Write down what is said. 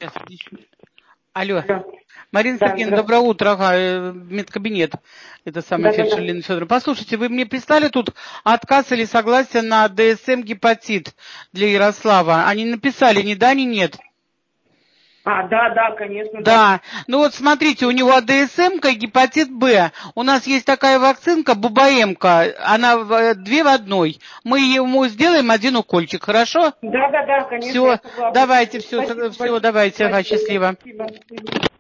Сейчас, алло. Да. Марина Да, Сергеевна, доброе утро. Ага, медкабинет. Это самый фельдшер Лена Федоровна. Послушайте, вы мне прислали тут отказ или согласие на ДСМ гепатит для Ярослава. Они написали ни да, ни нет. Да, конечно, Да. Ну вот смотрите, у него ДСМ-ка и гепатит Б. У нас есть такая вакцинка, Бубаемка. Она две в одной. Мы ему сделаем один укольчик, хорошо? Да, конечно, Все, я согласна. давайте, Спасибо все, большое. давайте, ага, Спасибо. счастливо. Спасибо.